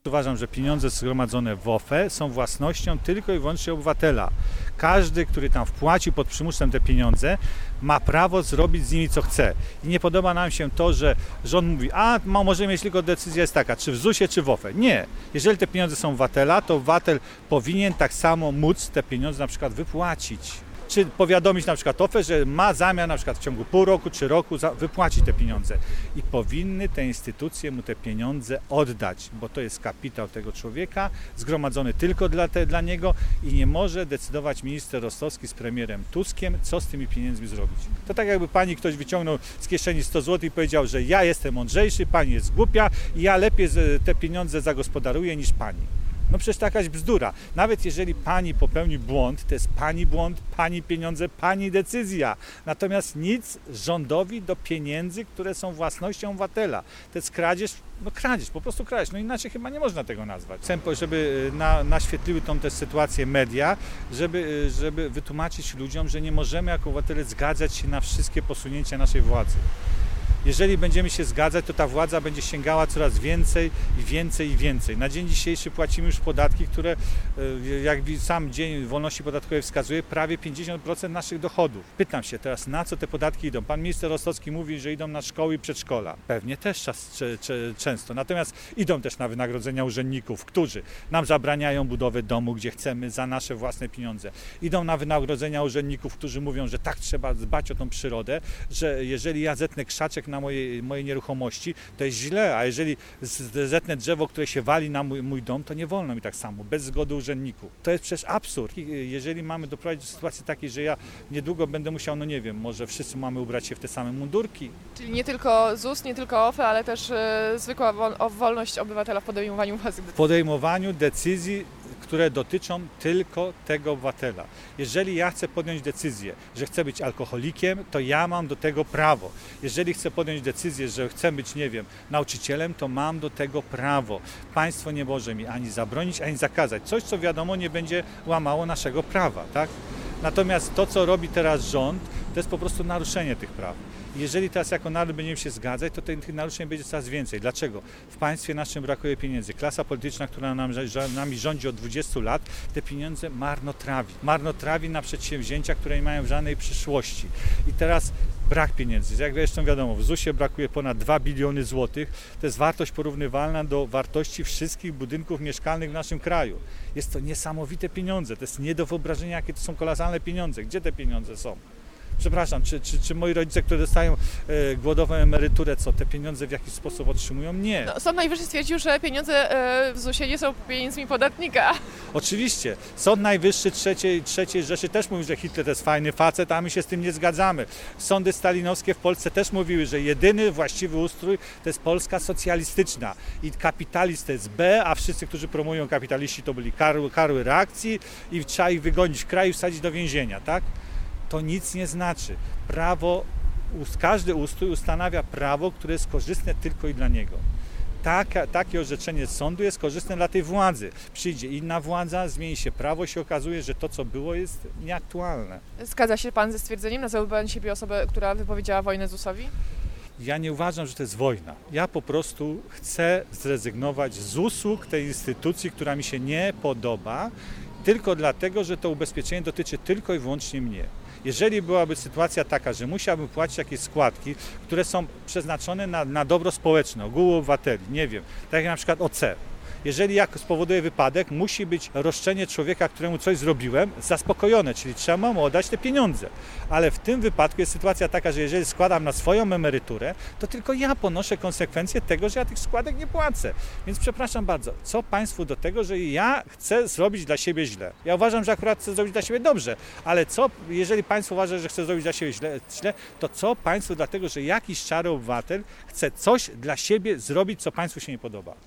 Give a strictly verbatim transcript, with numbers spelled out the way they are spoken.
Uważam, że pieniądze zgromadzone w O F E są własnością tylko i wyłącznie obywatela. Każdy, który tam wpłacił pod przymusem te pieniądze, ma prawo zrobić z nimi co chce. I nie podoba nam się to, że rząd mówi, a może mieć tylko decyzja jest taka, czy w zusie, czy w O F E. Nie. Jeżeli te pieniądze są obywatela, to obywatel powinien tak samo móc te pieniądze na przykład wypłacić. Czy powiadomić na przykład O F E, że ma zamiar na przykład w ciągu pół roku czy roku wypłacić te pieniądze. I powinny te instytucje mu te pieniądze oddać, bo to jest kapitał tego człowieka, zgromadzony tylko dla, te, dla niego i nie może decydować minister Rostowski z premierem Tuskiem, co z tymi pieniędzmi zrobić. To tak jakby pani ktoś wyciągnął z kieszeni sto złotych i powiedział, że ja jestem mądrzejszy, pani jest głupia i ja lepiej te pieniądze zagospodaruję niż pani. No przecież to jakaś bzdura. Nawet jeżeli pani popełni błąd, to jest pani błąd, pani pieniądze, pani decyzja. Natomiast nic rządowi do pieniędzy, które są własnością obywatela. To jest kradzież, no kradzież, po prostu kradzież. No inaczej chyba nie można tego nazwać. Chcę, żeby na, naświetliły tą też sytuację media, żeby, żeby wytłumaczyć ludziom, że nie możemy jako obywatele zgadzać się na wszystkie posunięcia naszej władzy. Jeżeli będziemy się zgadzać, to ta władza będzie sięgała coraz więcej i więcej i więcej. Na dzień dzisiejszy płacimy już podatki, które, jak sam Dzień Wolności Podatkowej wskazuje, prawie pięćdziesiąt procent naszych dochodów. Pytam się teraz, na co te podatki idą? Pan minister Rostowski mówi, że idą na szkoły i przedszkola. Pewnie też czas, czy, czy, często. Natomiast idą też na wynagrodzenia urzędników, którzy nam zabraniają budowy domu, gdzie chcemy, za nasze własne pieniądze. Idą na wynagrodzenia urzędników, którzy mówią, że tak trzeba dbać o tą przyrodę, że jeżeli ja zetnę krzaczek na mojej, mojej nieruchomości, to jest źle, a jeżeli zetnę drzewo, które się wali na mój, mój dom, to nie wolno mi tak samo, bez zgody urzędników. To jest przecież absurd. Jeżeli mamy doprowadzić do sytuacji takiej, że ja niedługo będę musiał, no nie wiem, może wszyscy mamy ubrać się w te same mundurki. Czyli nie tylko Z U S, nie tylko O F E, ale też yy, zwykła wol- wolność obywatela w podejmowaniu własnych decyzji. W podejmowaniu decyzji, które dotyczą tylko tego obywatela. Jeżeli ja chcę podjąć decyzję, że chcę być alkoholikiem, to ja mam do tego prawo. Jeżeli chcę podjąć decyzję, że chcę być, nie wiem, nauczycielem, to mam do tego prawo. Państwo nie może mi ani zabronić, ani zakazać. Coś, co wiadomo, nie będzie łamało naszego prawa, tak? Natomiast to, co robi teraz rząd, to jest po prostu naruszenie tych praw. Jeżeli teraz jako naród będziemy się zgadzać, to tych naruszeń będzie coraz więcej. Dlaczego? W państwie naszym brakuje pieniędzy. Klasa polityczna, która nam, nami rządzi od dwudziestu lat, te pieniądze marnotrawi. Marnotrawi na przedsięwzięcia, które nie mają żadnej przyszłości. I teraz brak pieniędzy. Jak zresztą wiadomo, w Z U S ie brakuje ponad dwa biliony złotych. To jest wartość porównywalna do wartości wszystkich budynków mieszkalnych w naszym kraju. Jest to niesamowite pieniądze. To jest nie do wyobrażenia, jakie to są kolosalne pieniądze. Gdzie te pieniądze są? Przepraszam, czy, czy, czy moi rodzice, którzy dostają e, głodową emeryturę, co te pieniądze w jakiś sposób otrzymują? Nie. No, Sąd Najwyższy stwierdził, że pieniądze e, w Z U S ie nie są pieniędzmi podatnika. Oczywiście. Sąd Najwyższy trzeciej, trzeciej Rzeszy też mówił, że Hitler to jest fajny facet, a my się z tym nie zgadzamy. Sądy stalinowskie w Polsce też mówiły, że jedyny właściwy ustrój to jest Polska socjalistyczna i kapitalizm to jest B, a wszyscy, którzy promują kapitaliści, to byli karły, karły reakcji i trzeba ich wygonić w kraj i wsadzić do więzienia, tak? To nic nie znaczy. Prawo, każdy ustrój ustanawia prawo, które jest korzystne tylko i dla niego. Taka, takie orzeczenie sądu jest korzystne dla tej władzy. Przyjdzie inna władza, zmieni się prawo, się okazuje, że to, co było, jest nieaktualne. Zgadza się pan ze stwierdzeniem? Nazwał pan siebie osobę, która wypowiedziała wojnę Z U S owi? Ja nie uważam, że to jest wojna. Ja po prostu chcę zrezygnować z usług tej instytucji, która mi się nie podoba, tylko dlatego, że to ubezpieczenie dotyczy tylko i wyłącznie mnie. Jeżeli byłaby sytuacja taka, że musiałbym płacić jakieś składki, które są przeznaczone na, na dobro społeczne, ogółu obywateli, nie wiem, tak jak na przykład O C. Jeżeli jak spowoduje wypadek, musi być roszczenie człowieka, któremu coś zrobiłem, zaspokojone, czyli trzeba mu oddać te pieniądze. Ale w tym wypadku jest sytuacja taka, że jeżeli składam na swoją emeryturę, to tylko ja ponoszę konsekwencje tego, że ja tych składek nie płacę. Więc przepraszam bardzo, co państwu do tego, że ja chcę zrobić dla siebie źle? Ja uważam, że akurat chcę zrobić dla siebie dobrze, ale co, jeżeli państwo uważa, że chce zrobić dla siebie źle, źle, to co państwu dlatego, że jakiś szary obywatel chce coś dla siebie zrobić, co państwu się nie podoba?